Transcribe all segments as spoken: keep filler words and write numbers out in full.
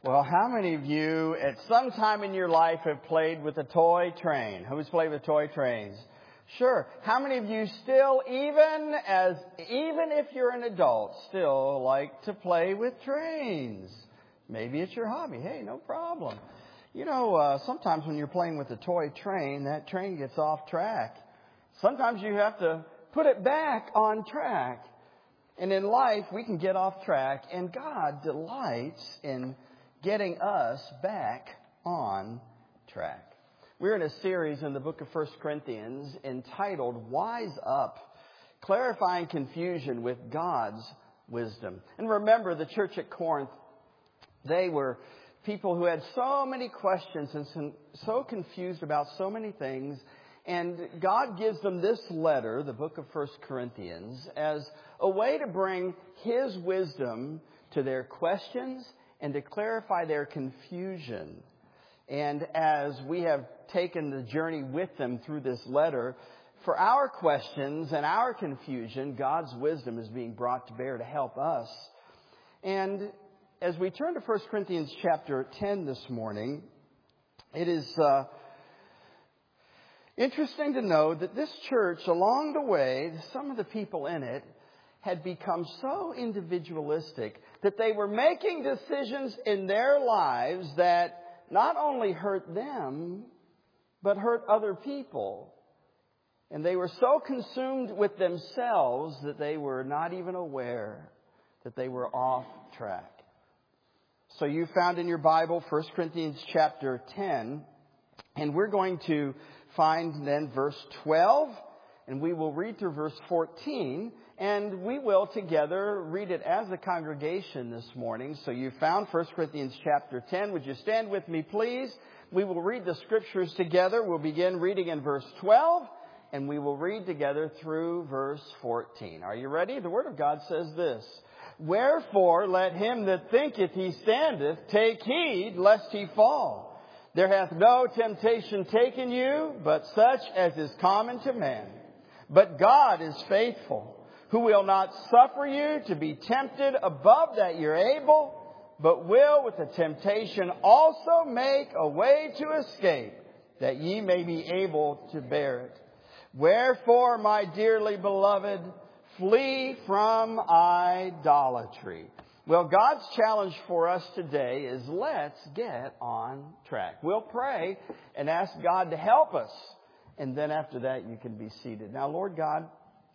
Well, how many of you at some time in your life have played with a toy train? Who's played with toy trains? Sure. How many of you still, even as, even if you're an adult, still like to play with trains? Maybe it's your hobby. Hey, no problem. You know, uh, sometimes when you're playing with a toy train, that train gets off track. Sometimes you have to put it back on track. And in life, we can get off track, and God delights in getting us back on track. We're in a series in the book of First Corinthians entitled Wise Up, clarifying confusion with God's wisdom. And remember, the church at Corinth, they were people who had so many questions and so confused about so many things. And God gives them this letter, the book of First Corinthians, as a way to bring His wisdom to their questions and to clarify their confusion. And as we have taken the journey with them through this letter, for our questions and our confusion, God's wisdom is being brought to bear to help us. And as we turn to First Corinthians chapter ten this morning, it is uh, interesting to know that this church, along the way, some of the people in it had become so individualistic that they were making decisions in their lives that not only hurt them, but hurt other people. And they were so consumed with themselves that they were not even aware that they were off track. So you found in your Bible First Corinthians chapter ten, and we're going to find then verse twelve, and we will read through verse fourteen, and we will together read it as a congregation this morning. So you found First Corinthians chapter ten. Would you stand with me, please? We will read the scriptures together. We'll begin reading in verse twelve, and we will read together through verse fourteen. Are you ready? The Word of God says this: Wherefore let him that thinketh he standeth take heed lest he fall. There hath no temptation taken you, but such as is common to man. But God is faithful, who will not suffer you to be tempted above that you're able, but will with the temptation also make a way to escape, that ye may be able to bear it. Wherefore, my dearly beloved, flee from idolatry. Well, God's challenge for us today is let's get on track. We'll pray and ask God to help us. And then after that, you can be seated. Now, Lord God,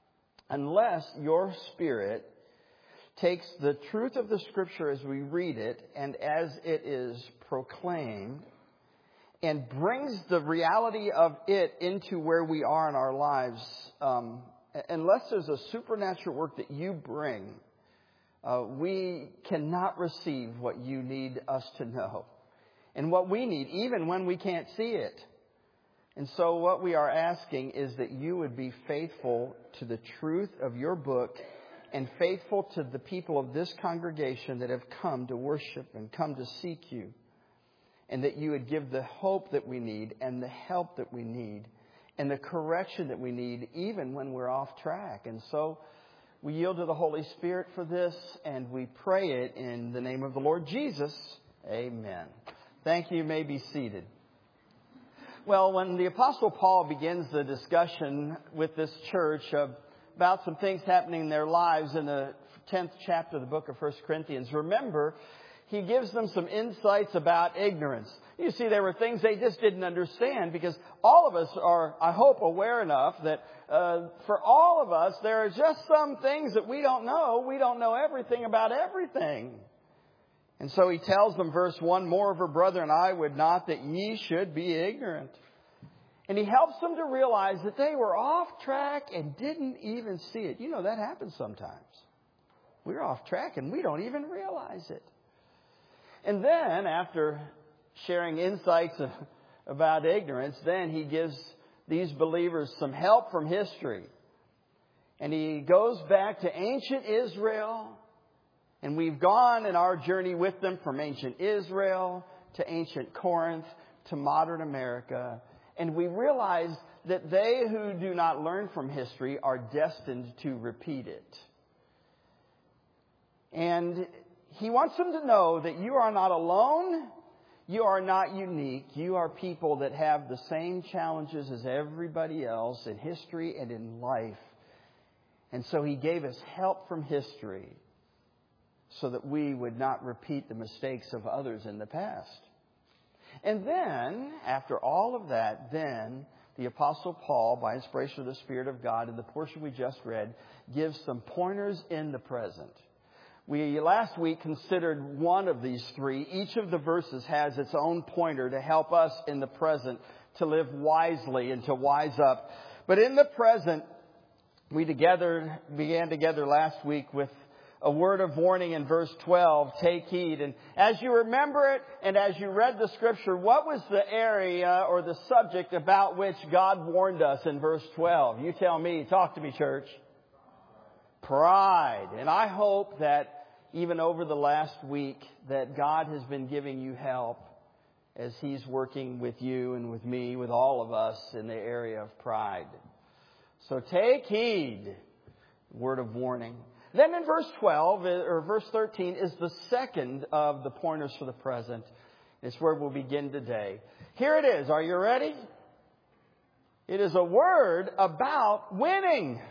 unless your Spirit takes the truth of the Scripture as we read it and as it is proclaimed and brings the reality of it into where we are in our lives, um, unless there's a supernatural work that you bring, uh, we cannot receive what you need us to know and what we need, even when we can't see it. And so what we are asking is that you would be faithful to the truth of your book and faithful to the people of this congregation that have come to worship and come to seek you. And that you would give the hope that we need and the help that we need and the correction that we need even when we're off track. And so we yield to the Holy Spirit for this, and we pray it in the name of the Lord Jesus. Amen. Thank you. You may be seated. Well, when the Apostle Paul begins the discussion with this church of, about some things happening in their lives in the tenth chapter of the book of First Corinthians, remember, he gives them some insights about ignorance. You see, there were things they just didn't understand, because all of us are, I hope, aware enough that uh, for all of us, there are just some things that we don't know. We don't know everything about everything. And so he tells them, verse one, Moreover, brethren, I would not that ye should be ignorant. And he helps them to realize that they were off track and didn't even see it. You know, that happens sometimes. We're off track and we don't even realize it. And then, after sharing insights about ignorance, then he gives these believers some help from history. And he goes back to ancient Israel. And we've gone in our journey with them from ancient Israel to ancient Corinth to modern America. And we realize that they who do not learn from history are destined to repeat it. And He wants them to know that you are not alone. You are not unique. You are people that have the same challenges as everybody else in history and in life. And so He gave us help from history so that we would not repeat the mistakes of others in the past. And then, after all of that, then the Apostle Paul, by inspiration of the Spirit of God, in the portion we just read, gives some pointers in the present. We last week considered one of these three. Each of the verses has its own pointer to help us in the present to live wisely and to wise up. But in the present, we together began together last week with a word of warning in verse twelve, take heed. And as you remember it and as you read the scripture, what was the area or the subject about which God warned us in verse twelve? You tell me. Talk to me, church. Pride. And I hope that even over the last week that God has been giving you help as He's working with you and with me, with all of us in the area of pride. So take heed. Word of warning. Then in verse twelve, or verse thirteen, is the second of the pointers for the present. It's where we'll begin today. Here it is. Are you ready? It is a word about winning.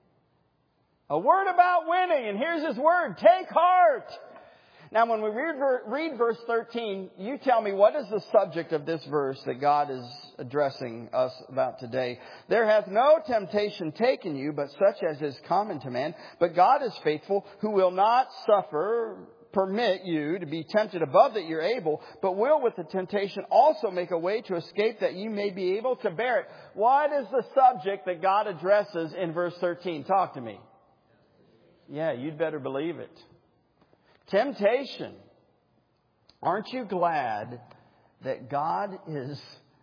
A word about winning. And here's His word. Take heart. Now, when we read, read verse thirteen, you tell me, what is the subject of this verse that God is addressing us about today? There hath no temptation taken you, but such as is common to man. But God is faithful, who will not suffer, permit you to be tempted above that you're able, but will with the temptation also make a way to escape that you may be able to bear it. What is the subject that God addresses in verse thirteen? Talk to me. Yeah, you'd better believe it. Temptation. Aren't you glad that God is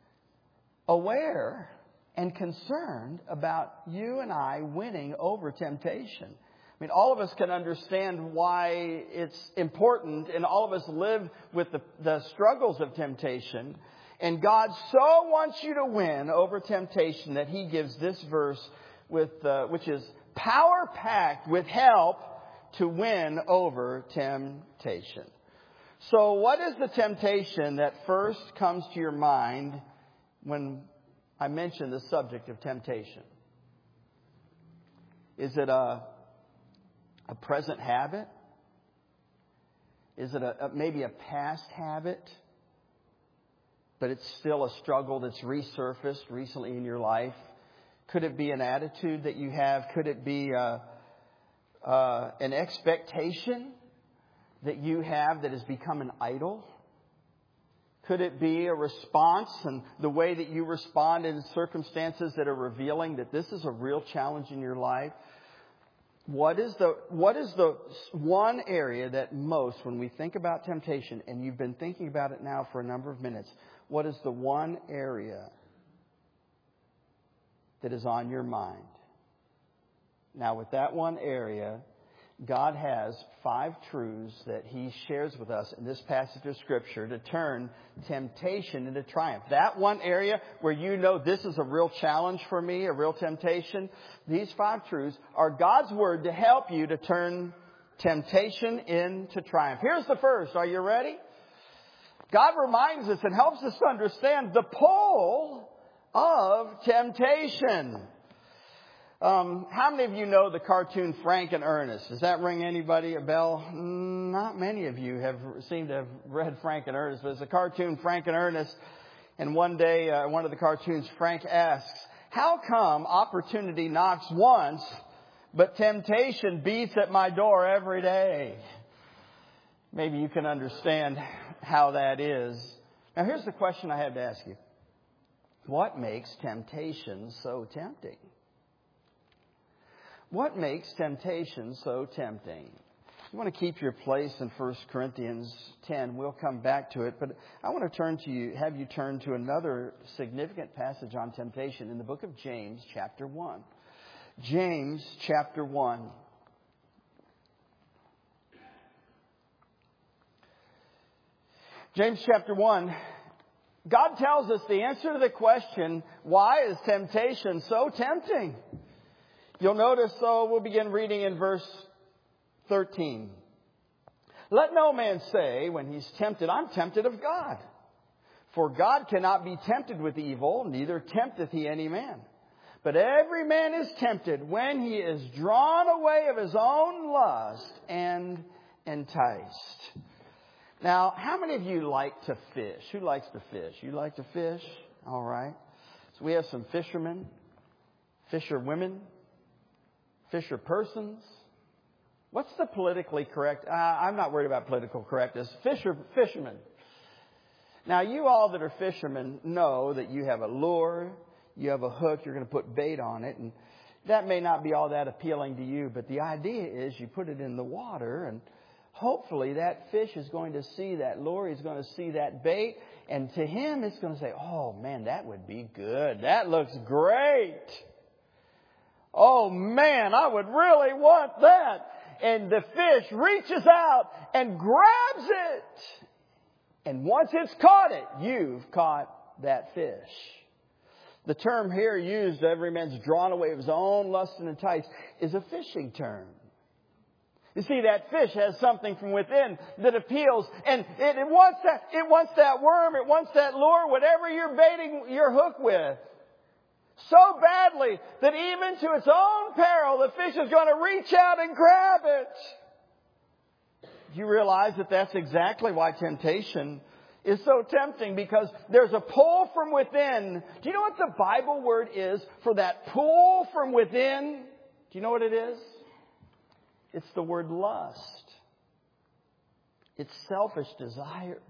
aware and concerned about you and I winning over temptation? I mean, all of us can understand why it's important, and all of us live with the, the struggles of temptation. And God so wants you to win over temptation that He gives this verse, with uh, which is power-packed with help to win over temptation. So what is the temptation that first comes to your mind when I mention the subject of temptation? Is it a, a present habit? Is it a, a, maybe a past habit, but it's still a struggle that's resurfaced recently in your life? Could it be an attitude that you have? Could it be a Uh, an expectation that you have that has become an idol? Could it be a response and the way that you respond in circumstances that are revealing that this is a real challenge in your life? What is the what is the one area that most, when we think about temptation, and you've been thinking about it now for a number of minutes, what is the one area that is on your mind? Now, with that one area, God has five truths that He shares with us in this passage of Scripture to turn temptation into triumph. That one area where you know this is a real challenge for me, a real temptation, these five truths are God's Word to help you to turn temptation into triumph. Here's the first. Are you ready? God reminds us and helps us to understand the pull of temptation. Um, how many of you know the cartoon Frank and Ernest? Does that ring anybody a bell? Not many of you have seemed to have read Frank and Ernest. But it's a cartoon, Frank and Ernest. And one day, uh, one of the cartoons, Frank asks, how come opportunity knocks once, but temptation beats at my door every day? Maybe you can understand how that is. Now, here's the question I have to ask you. What makes temptation so tempting? What makes temptation so tempting? You want to keep your place in First Corinthians ten. We'll come back to it. But I want to turn to you, have you turn to another significant passage on temptation in the book of James, chapter one. James, chapter one. James, chapter one. God tells us the answer to the question, why is temptation so tempting? You'll notice, so we'll begin reading in verse thirteen. Let no man say when he's tempted, I'm tempted of God. For God cannot be tempted with evil, neither tempteth he any man. But every man is tempted when he is drawn away of his own lust and enticed. Now, how many of you like to fish? Who likes to fish? You like to fish? All right. So we have some fishermen, fisher women, fisher persons. What's the politically correct? Uh, I'm not worried about political correctness. Fisher, fishermen. Now, you all that are fishermen know that you have a lure, you have a hook, you're going to put bait on it. And that may not be all that appealing to you, but the idea is you put it in the water and hopefully that fish is going to see that lure, he's going to see that bait, and to him it's going to say, oh man, that would be good. That looks great. Oh man, I would really want that. And the fish reaches out and grabs it. And once it's caught it, you've caught that fish. The term here used, every man's drawn away of his own lust and enticed, is a fishing term. You see, that fish has something from within that appeals, and it, it wants that, it wants that worm, it wants that lure, whatever you're baiting your hook with, so badly that even to its own peril, the fish is going to reach out and grab it. Do you realize that that's exactly why temptation is so tempting? Because there's a pull from within. Do you know what the Bible word is for that pull from within? Do you know what it is? It's the word lust. It's selfish desire.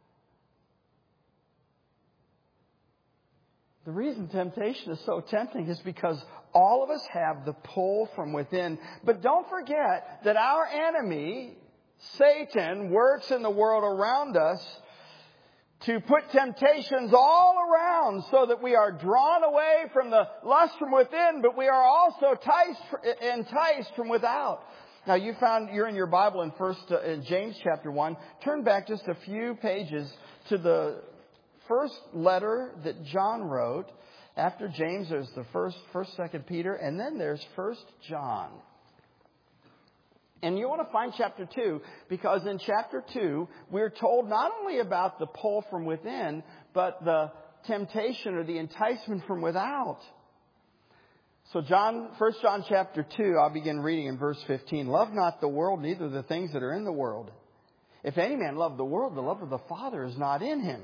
The reason temptation is so tempting is because all of us have the pull from within. But don't forget that our enemy, Satan, works in the world around us to put temptations all around so that we are drawn away from the lust from within, but we are also enticed, enticed from without. Now, you found, you're in your Bible in First uh, in James chapter one. Turn back just a few pages to the first letter that John wrote. After James, there's the first, first, second Peter, and then there's First John. And you want to find chapter two, because in chapter two, we're told not only about the pull from within, but the temptation or the enticement from without. So John, First John chapter two, I'll begin reading in verse fifteen. Love not the world, neither the things that are in the world. If any man love the world, the love of the Father is not in him.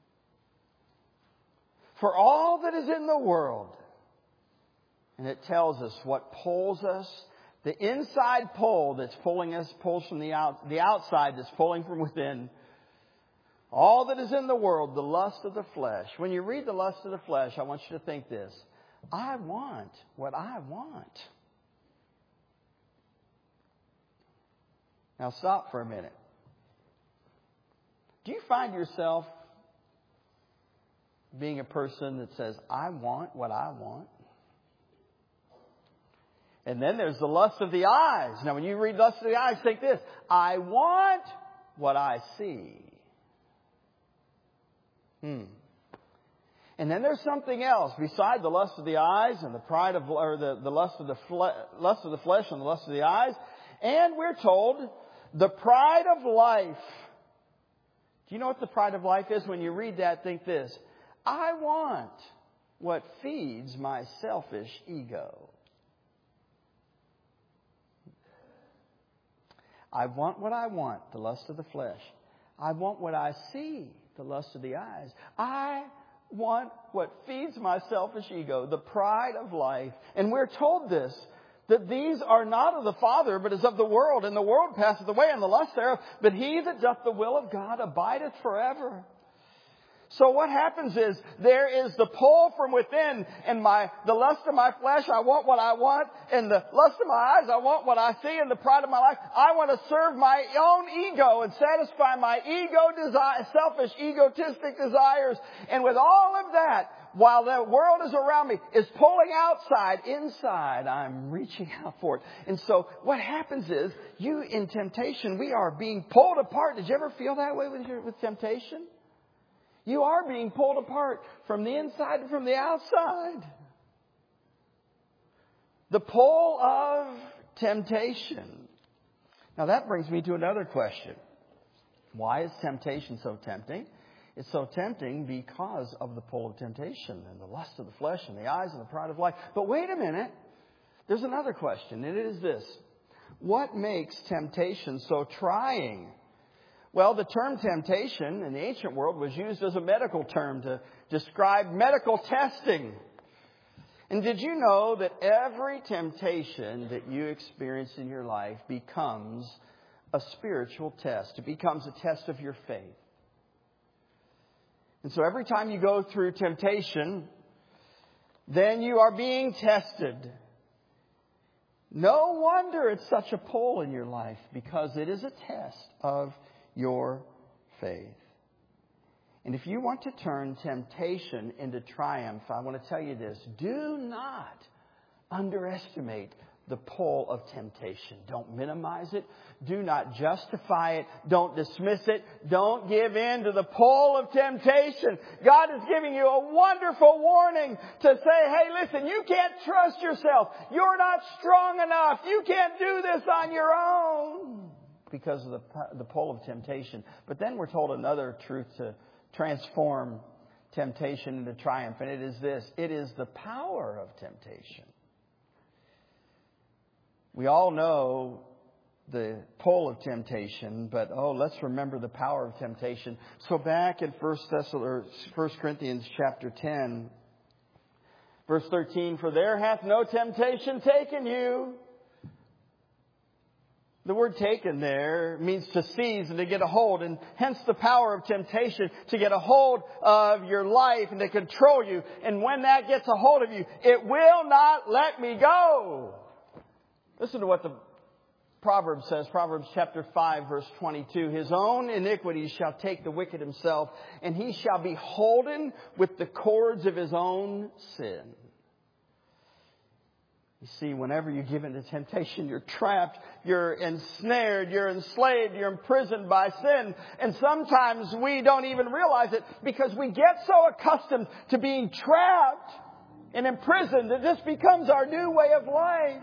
For all that is in the world, and it tells us what pulls us, the inside pull that's pulling us, pulls from the out, the outside that's pulling from within. All that is in the world, the lust of the flesh. When you read the lust of the flesh, I want you to think this. I want what I want. Now stop for a minute. Do you find yourself being a person that says, I want what I want? And then there's the lust of the eyes. Now, when you read lust of the eyes, think this. I want what I see. Hmm. And then there's something else beside the lust of the eyes and the pride of, or the, the lust of the fle- lust of the flesh and the lust of the eyes. And we're told the pride of life. Do you know what the pride of life is? When you read that, think this. I want what feeds my selfish ego. I want what I want, the lust of the flesh. I want what I see, the lust of the eyes. I want what feeds my selfish ego, the pride of life. And we're told this, that these are not of the Father, but is of the world. And the world passeth away, and the lust thereof. But he that doth the will of God abideth forever. So what happens is there is the pull from within, and my the lust of my flesh, I want what I want, and the lust of my eyes, I want what I see, and the pride of my life, I want to serve my own ego and satisfy my ego desire, selfish, egotistic desires. And with all of that, while the world is around me is pulling outside, inside I'm reaching out for it. And so what happens is, you in temptation, we are being pulled apart. Did you ever feel that way with your, with temptation? You are being pulled apart from the inside and from the outside. The pull of temptation. Now that brings me to another question. Why is temptation so tempting? It's so tempting because of the pull of temptation and the lust of the flesh and the eyes and the pride of life. But wait a minute. There's another question, and it is this. What makes temptation so trying? Well, the term temptation in the ancient world was used as a medical term to describe medical testing. And did you know that every temptation that you experience in your life becomes a spiritual test? It becomes a test of your faith. And so every time you go through temptation, then you are being tested. No wonder it's such a pull in your life, because it is a test of your faith. And if you want to turn temptation into triumph, I want to tell you this. Do not underestimate the pull of temptation. Don't minimize it. Do not justify it. Don't dismiss it. Don't give in to the pull of temptation. God is giving you a wonderful warning to say, hey, listen, you can't trust yourself. You're not strong enough. You can't do this on your own because of the, the pull of temptation. But then we're told another truth to transform temptation into triumph, and it is this. It is the power of temptation. We all know the pull of temptation, but oh, let's remember the power of temptation. So back in First Corinthians chapter ten, verse thirteen, for there hath no temptation taken you. The word taken there means to seize and to get a hold, and hence the power of temptation to get a hold of your life and to control you. And when that gets a hold of you, it will not let me go. Listen to what the Proverbs says. Proverbs chapter five, verse twenty-two. His own iniquities shall take the wicked himself, and he shall be holden with the cords of his own sin. You see, whenever you give in to temptation, you're trapped, you're ensnared, you're enslaved, you're imprisoned by sin. And sometimes we don't even realize it because we get so accustomed to being trapped and imprisoned that this becomes our new way of life.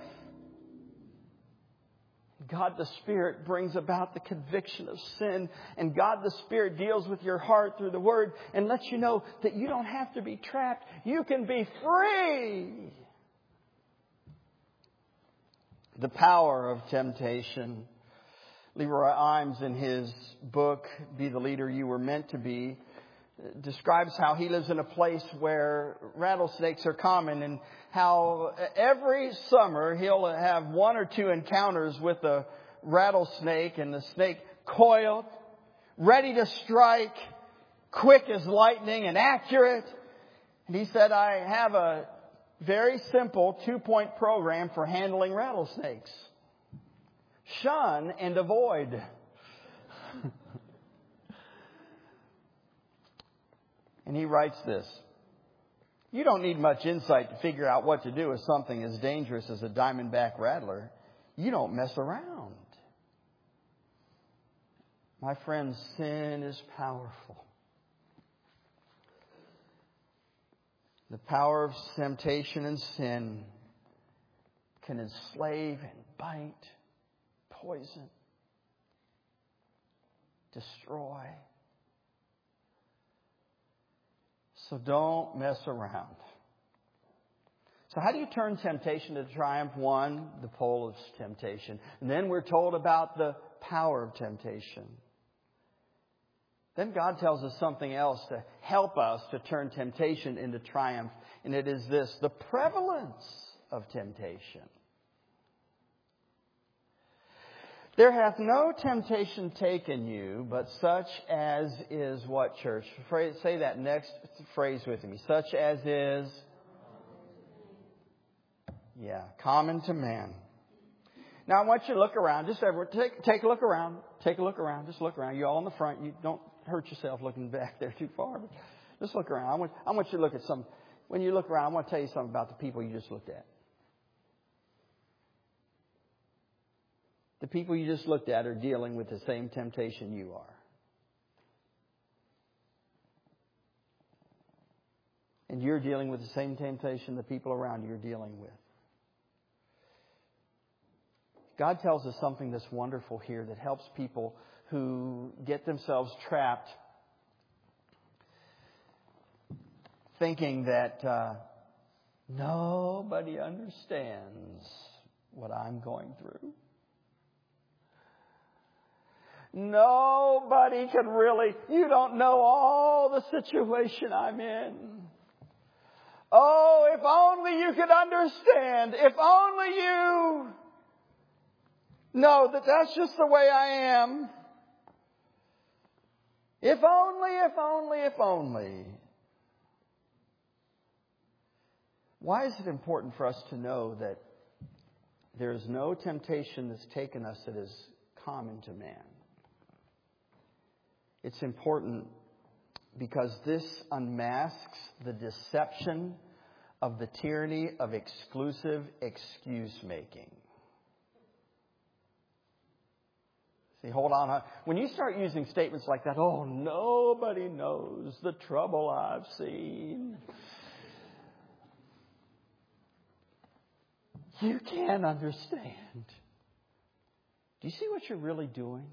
God the Spirit brings about the conviction of sin, and God the Spirit deals with your heart through the Word and lets you know that you don't have to be trapped. You can be free. The power of temptation. Leroy Imes, in his book, Be the Leader You Were Meant to Be, describes how he lives in a place where rattlesnakes are common, and how every summer he'll have one or two encounters with a rattlesnake, and the snake coiled, ready to strike, quick as lightning and accurate. And he said, I have a very simple two-point program for handling rattlesnakes. Shun and avoid. And he writes this. You don't need much insight to figure out what to do with something as dangerous as a diamondback rattler. You don't mess around. My friends, sin is powerful. The power of temptation and sin can enslave and bite, poison, destroy. So don't mess around. So how do you turn temptation to triumph? One, the pull of temptation. And then we're told about the power of temptation. Then God tells us something else to help us to turn temptation into triumph. And it is this, the prevalence of temptation. There hath no temptation taken you, but such as is what, church? Say that next phrase with me. Such as is, yeah, common to man. Now I want you to look around. Just everywhere. Take, take a look around. Take a look around. Just look around. You all in the front. You don't hurt yourself looking back there too far. But just look around. I want, I want you to look at some. When you look around, I want to tell you something about the people you just looked at. The people you just looked at are dealing with the same temptation you are. And you're dealing with the same temptation the people around you are dealing with. God tells us something that's wonderful here that helps people who get themselves trapped thinking that uh, nobody understands what I'm going through. Nobody can really, you don't know all the situation I'm in. Oh, if only you could understand. If only you know that that's just the way I am. If only, if only, if only. Why is it important for us to know that there is no temptation that's taken us that is common to man? It's important because this unmasks the deception of the tyranny of exclusive excuse-making. See, hold on. When you start using statements like that, oh, nobody knows the trouble I've seen. You can't understand. Do you see what you're really doing?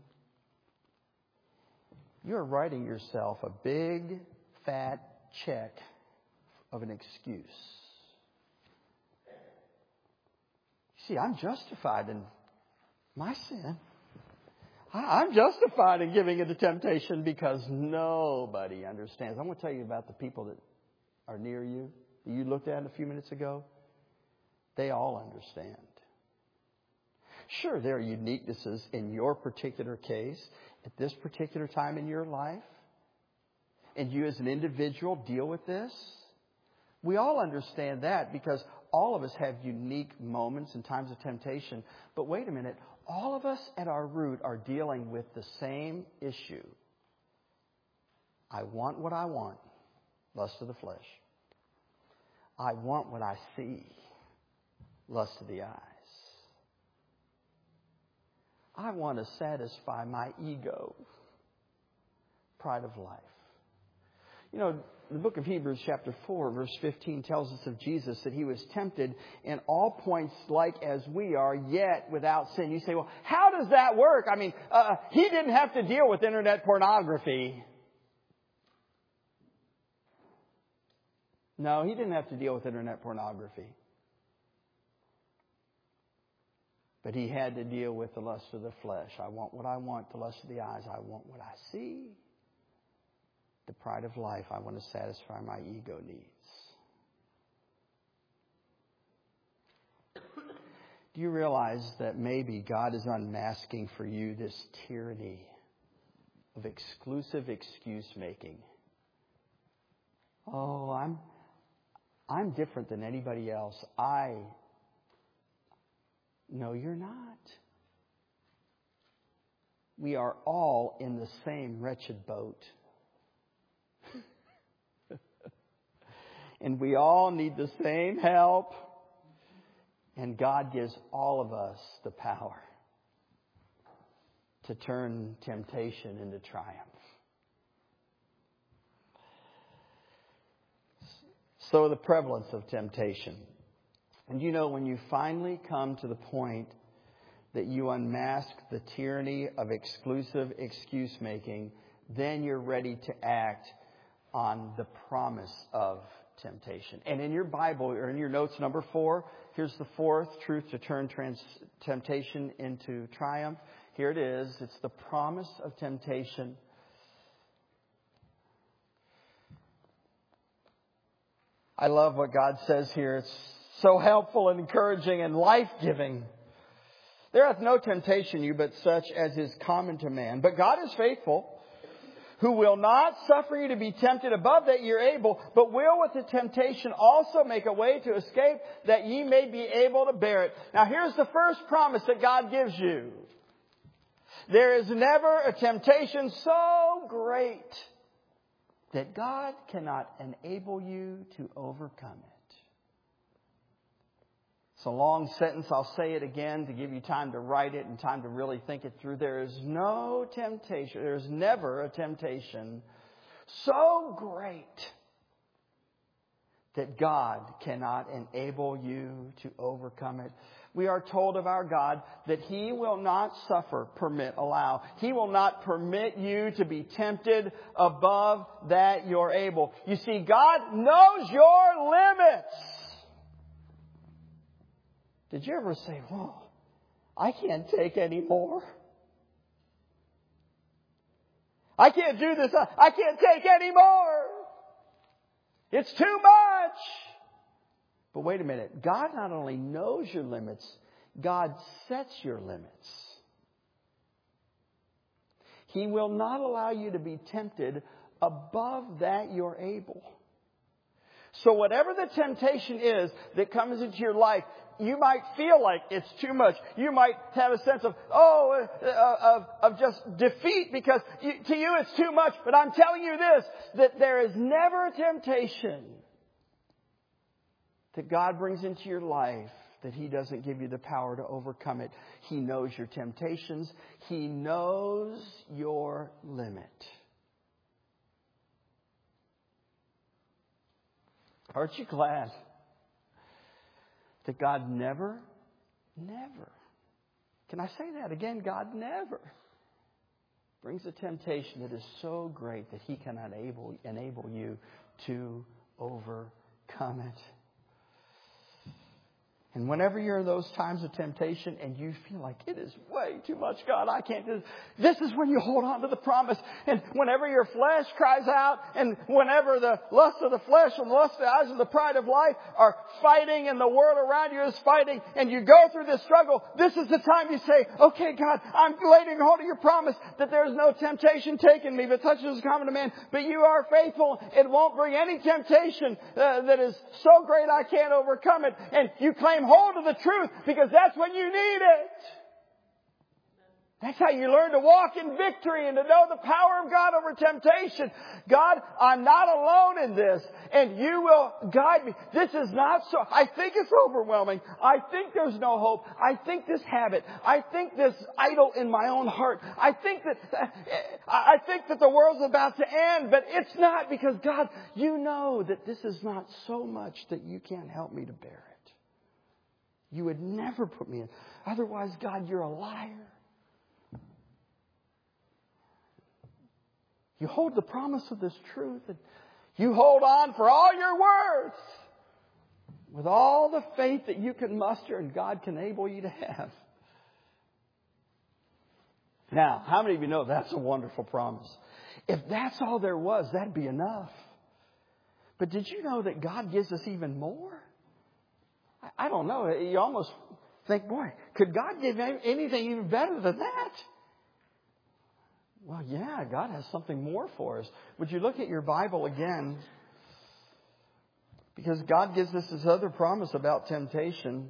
You're writing yourself a big, fat check of an excuse. See, I'm justified in my sin. I'm justified in giving into temptation because nobody understands. I'm going to tell you about the people that are near you, that you looked at a few minutes ago. They all understand. Sure, there are uniquenesses in your particular case at this particular time in your life. And you as an individual deal with this. We all understand that because all of us have unique moments and times of temptation. But wait a minute. All of us at our root are dealing with the same issue. I want what I want. Lust of the flesh. I want what I see. Lust of the eyes. I want to satisfy my ego. Pride of life. You know, the book of Hebrews chapter four verse fifteen tells us of Jesus that He was tempted in all points like as we are, yet without sin. You say, well, how does that work? I mean, uh, He didn't have to deal with internet pornography. No, He didn't have to deal with internet pornography. But He had to deal with the lust of the flesh. I want what I want, the lust of the eyes. I want what I see. The pride of life. I want to satisfy my ego needs. Do you realize that maybe God is unmasking for you this tyranny of exclusive excuse making? Oh, I'm I'm different than anybody else. I No, you're not. We are all in the same wretched boat. And we all need the same help. And God gives all of us the power to turn temptation into triumph. So the prevalence of temptation. And you know, when you finally come to the point that you unmask the tyranny of exclusive excuse making, then you're ready to act on the promise of temptation. And in your Bible, or in your notes, number four, here's the fourth truth to turn trans- temptation into triumph. Here it is. It's the promise of temptation. I love what God says here. It's so helpful and encouraging and life-giving. There hath no temptation you but such as is common to man. But God is faithful, who will not suffer you to be tempted above that you're able, but will with the temptation also make a way to escape, that ye may be able to bear it. Now here's the first promise that God gives you. There is never a temptation so great that God cannot enable you to overcome it. It's a long sentence. I'll say it again to give you time to write it and time to really think it through. There is no temptation. There is never a temptation so great that God cannot enable you to overcome it. We are told of our God that He will not suffer, permit, allow. He will not permit you to be tempted above that you're able. You see, God knows your limits. Did you ever say, whoa, I can't take any more? I can't do this. I can't take any more. It's too much. But wait a minute. God not only knows your limits, God sets your limits. He will not allow you to be tempted above that you're able. So whatever the temptation is that comes into your life, you might feel like it's too much. You might have a sense of, oh, uh, of, of just defeat because you, to you it's too much. But I'm telling you this, that there is never a temptation that God brings into your life that He doesn't give you the power to overcome it. He knows your temptations. He knows your limit. Aren't you glad that God never, never, can I say that again? God never brings a temptation that is so great that He cannot enable, enable you to overcome it. And whenever you're in those times of temptation and you feel like it is way too much, God, I can't do this. This is when you hold on to the promise. And whenever your flesh cries out and whenever the lust of the flesh and the lust of the eyes and the pride of life are fighting and the world around you is fighting and you go through this struggle, this is the time you say, okay, God, I'm laying hold of your promise that there is no temptation taken me, but touches is common to man. But you are faithful. It won't bring any temptation uh, that is so great I can't overcome it. And you claim hold of the truth because that's when you need it. That's how you learn to walk in victory and to know the power of God over temptation. God, I'm not alone in this, and you will guide me. This is not so. I think it's overwhelming. I think there's no hope. I think this habit. I think this idol in my own heart. I think that I think that the world's about to end, but it's not, because God, you know that this is not so much that you can't help me to bear it. You would never put me in. Otherwise, God, you're a liar. You hold the promise of this truth, and you hold on for all your words with all the faith that you can muster and God can enable you to have. Now, how many of you know that's a wonderful promise? If that's all there was, that'd be enough. But did you know that God gives us even more? I don't know. You almost think, boy, could God give anything even better than that? Well, yeah, God has something more for us. Would you look at your Bible again? Because God gives us this other promise about temptation.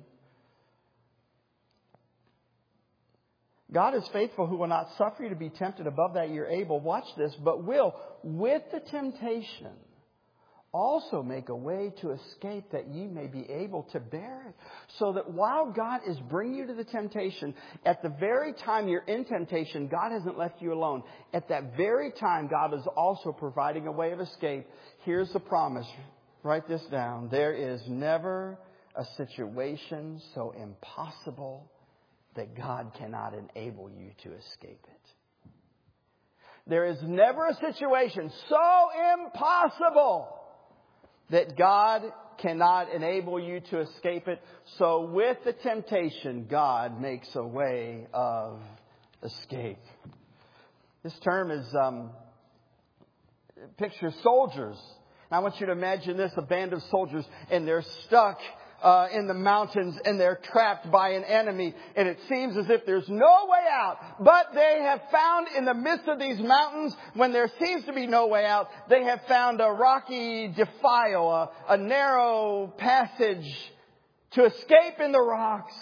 God is faithful, who will not suffer you to be tempted above that you're able. Watch this. But will, with the temptation, also make a way to escape, that ye may be able to bear it. So that while God is bringing you to the temptation, at the very time you're in temptation, God hasn't left you alone. At that very time, God is also providing a way of escape. Here's the promise. Write this down. There is never a situation so impossible that God cannot enable you to escape it. There is never a situation so impossible that God cannot enable you to escape it. So with the temptation, God makes a way of escape. This term is, um, picture soldiers. And I want you to imagine this, a band of soldiers, and they're stuck Uh, in the mountains, and they're trapped by an enemy, and it seems as if there's no way out. But they have found in the midst of these mountains, when there seems to be no way out, they have found a rocky defile, a, a narrow passage to escape in the rocks.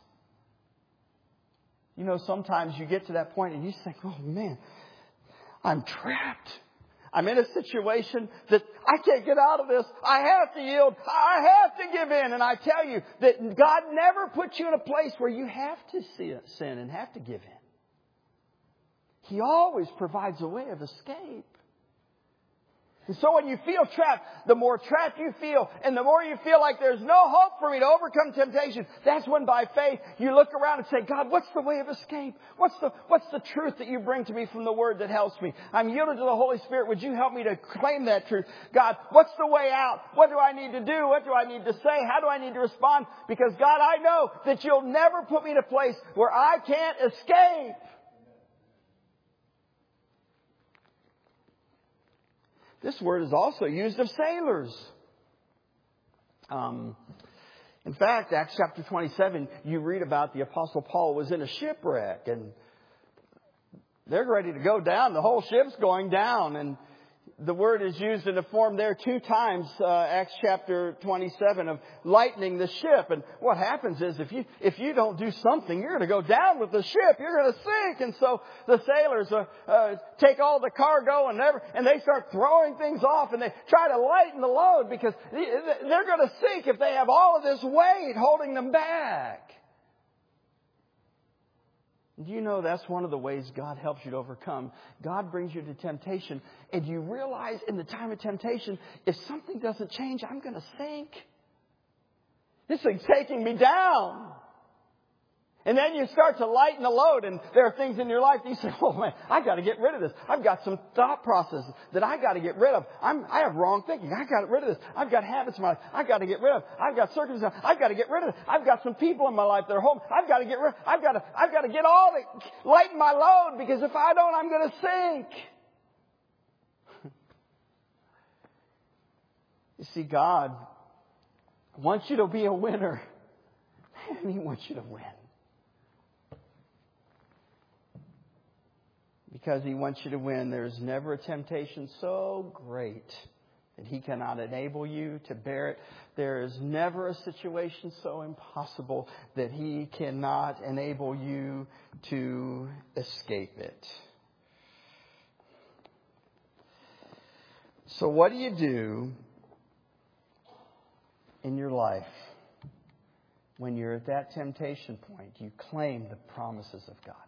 You know, sometimes you get to that point and you think, oh man, I'm trapped. I'm in a situation that I can't get out of this. I have to yield. I have to give in. And I tell you that God never puts you in a place where you have to sin and have to give in. He always provides a way of escape. And so when you feel trapped, the more trapped you feel, and the more you feel like there's no hope for me to overcome temptation, that's when by faith you look around and say, God, what's the way of escape? What's the, what's the truth that you bring to me from the Word that helps me? I'm yielded to the Holy Spirit. Would you help me to claim that truth? God, what's the way out? What do I need to do? What do I need to say? How do I need to respond? Because God, I know that you'll never put me in a place where I can't escape. This word is also used of sailors. Um, in fact, Acts chapter twenty-seven, you read about the Apostle Paul was in a shipwreck and they're ready to go down. The whole ship's going down, and the word is used in a form there two times, uh, Acts chapter twenty-seven, of lightening the ship. And what happens is if you if you don't do something, you're going to go down with the ship. You're going to sink. And so the sailors uh, uh, take all the cargo and never, and they start throwing things off, and they try to lighten the load because they're going to sink if they have all of this weight holding them back. Do you know that's one of the ways God helps you to overcome? God brings you to temptation, and you realize in the time of temptation, if something doesn't change, I'm going to sink. This thing's taking me down. And then you start to lighten the load, and there are things in your life that you say, oh man, I got to get rid of this. I've got some thought processes that I got to get rid of. I'm, I have wrong thinking. I got to get rid of this. I've got habits in my life I got to get rid of. I've got circumstances I've got to get rid of. I've got some people in my life that are home. I've got to get rid of. I've got to, I've got to get all the, lighten my load, because if I don't, I'm going to sink. You see, God wants you to be a winner, and He wants you to win. Because He wants you to win, there's never a temptation so great that He cannot enable you to bear it. There is never a situation so impossible that He cannot enable you to escape it. So what do you do in your life when you're at that temptation point? You claim the promises of God.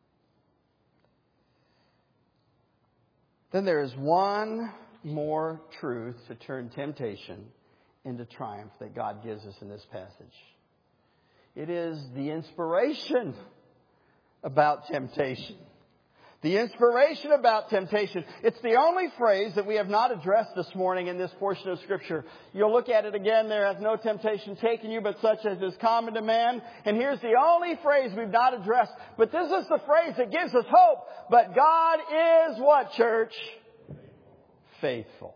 Then there is one more truth to turn temptation into triumph that God gives us in this passage. It is the inspiration about temptation. The inspiration about temptation. It's the only phrase that we have not addressed this morning in this portion of Scripture. You'll look at it again. There hath no temptation taken you but such as is common to man. And here's the only phrase we've not addressed. But this is the phrase that gives us hope. But God is what, church? Faithful.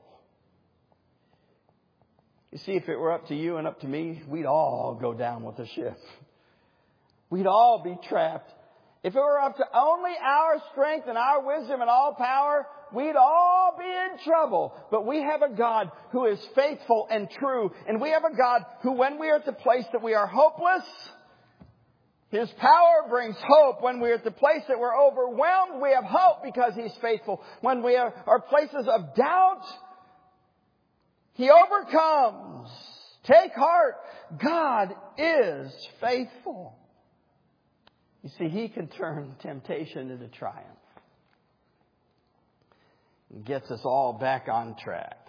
You see, if it were up to you and up to me, we'd all go down with the ship. We'd all be trapped. If it were up to only our strength and our wisdom and all power, we'd all be in trouble. But we have a God who is faithful and true. And we have a God who, when we are at the place that we are hopeless, His power brings hope. When we're at the place that we're overwhelmed, we have hope because He's faithful. When we are, are places of doubt, He overcomes. Take heart. God is faithful. You see, He can turn temptation into triumph. And gets us all back on track.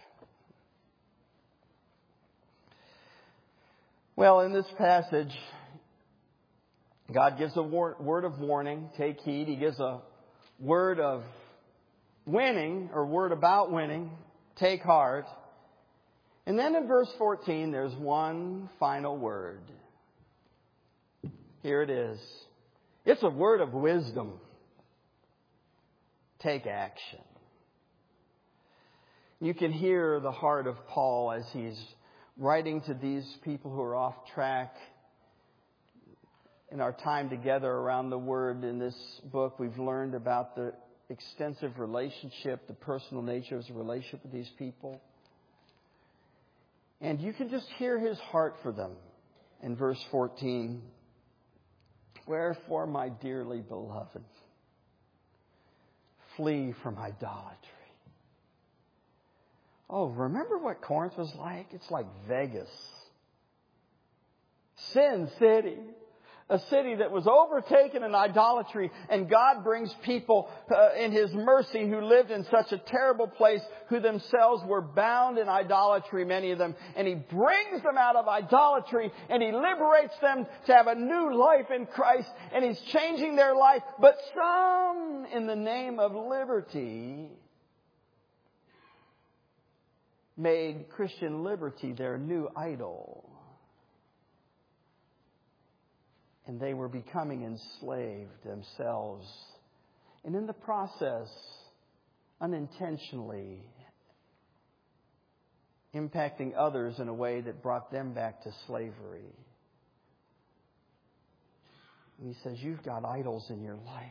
Well, in this passage, God gives a word of warning. Take heed. He gives a word of winning, or word about winning. Take heart. And then in verse fourteen, there's one final word. Here it is. It's a word of wisdom. Take action. You can hear the heart of Paul as he's writing to these people who are off track. In our time together around the Word in this book, we've learned about the extensive relationship, the personal nature of his relationship with these people. And you can just hear his heart for them in verse fourteen. Wherefore, my dearly beloved, flee from idolatry. Oh, remember what Corinth was like? It's like Vegas. Sin City. A city that was overtaken in idolatry, and God brings people uh, in His mercy who lived in such a terrible place, who themselves were bound in idolatry, many of them. And He brings them out of idolatry, and He liberates them to have a new life in Christ, and He's changing their life. But some, in the name of liberty, made Christian liberty their new idol. And they were becoming enslaved themselves. And in the process, unintentionally, impacting others in a way that brought them back to slavery. And He says, you've got idols in your life.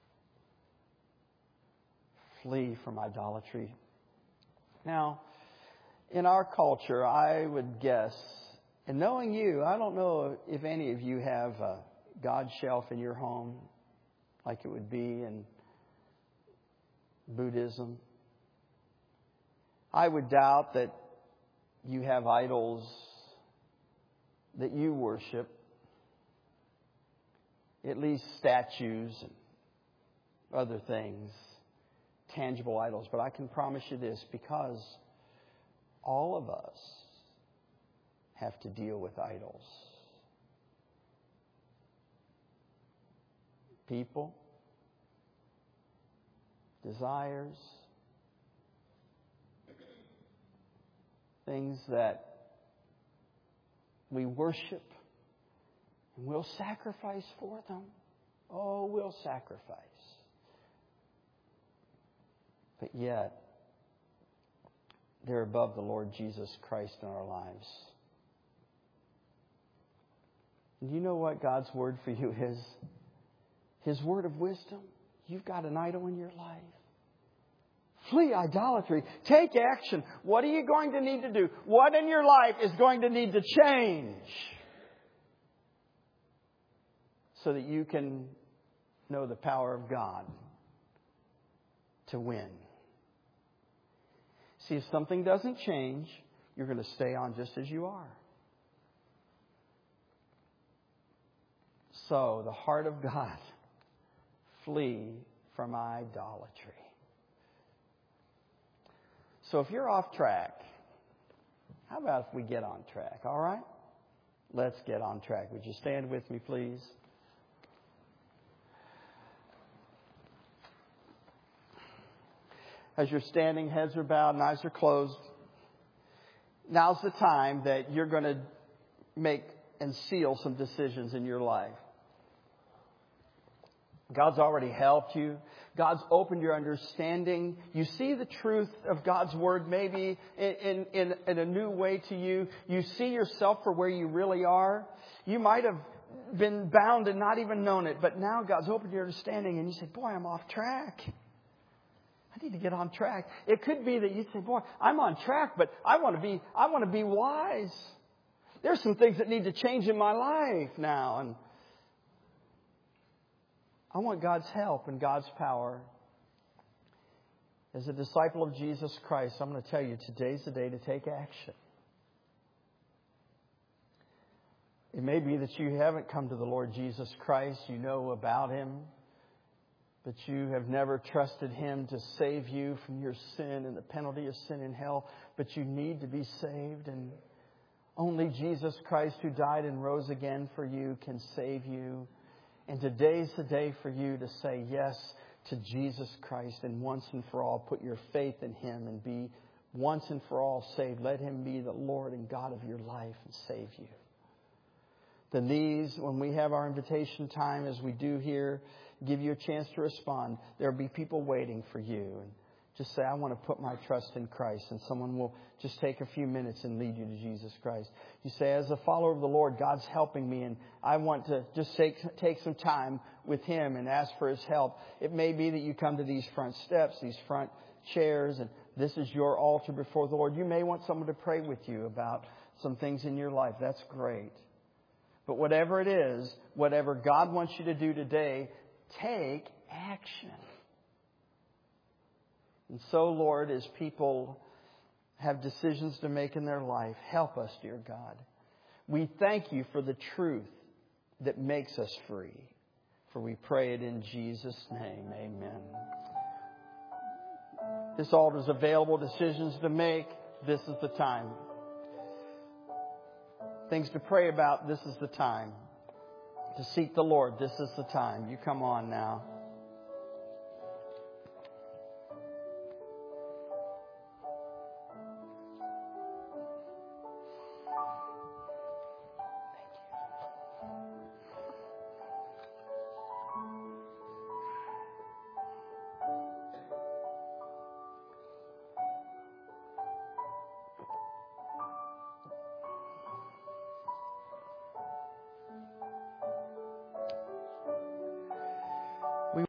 Flee from idolatry. Now, in our culture, I would guess, and knowing you, I don't know if any of you have a God shelf in your home like it would be in Buddhism. I would doubt that you have idols that you worship, at least statues and other things, tangible idols. But I can promise you this, because all of us have to deal with idols. People, desires, things that we worship, and we'll sacrifice for them. Oh, we'll sacrifice. But yet, they're above the Lord Jesus Christ in our lives. And you know what God's word for you is? His word of wisdom. You've got an idol in your life. Flee idolatry. Take action. What are you going to need to do? What in your life is going to need to change so that you can know the power of God to win? See, if something doesn't change, you're going to stay on just as you are. So, the heart of God, flee from idolatry. So if you're off track, how about if we get on track, all right? Let's get on track. Would you stand with me, please? As you're standing, heads are bowed and eyes are closed, now's the time that you're going to make and seal some decisions in your life. God's already helped you. God's opened your understanding. You see the truth of God's Word maybe in, in, in a new way to you. You see yourself for where you really are. You might have been bound and not even known it, but now God's opened your understanding and you say, boy, I'm off track. I need to get on track. It could be that you say, boy, I'm on track, but I want to be, I want to be wise. There's some things that need to change in my life now. And I want God's help and God's power. As a disciple of Jesus Christ, I'm going to tell you, today's the day to take action. It may be that you haven't come to the Lord Jesus Christ. You know about Him, but you have never trusted Him to save you from your sin and the penalty of sin in hell. But you need to be saved, and only Jesus Christ, who died and rose again for you, can save you. And today's the day for you to say yes to Jesus Christ, and once and for all put your faith in Him and be once and for all saved. Let Him be the Lord and God of your life and save you. Then these, when we have our invitation time, as we do here, give you a chance to respond. There will be people waiting for you. And just say, I want to put my trust in Christ. And someone will just take a few minutes and lead you to Jesus Christ. You say, as a follower of the Lord, God's helping me, and I want to just take, take some time with Him and ask for His help. It may be that you come to these front steps, these front chairs, and this is your altar before the Lord. You may want someone to pray with you about some things in your life. That's great. But whatever it is, whatever God wants you to do today, take action. And so, Lord, as people have decisions to make in their life, help us, dear God. We thank You for the truth that makes us free. For we pray it in Jesus' name. Amen. This altar is available. Decisions to make. This is the time. Things to pray about. This is the time. To seek the Lord. This is the time. You come on now.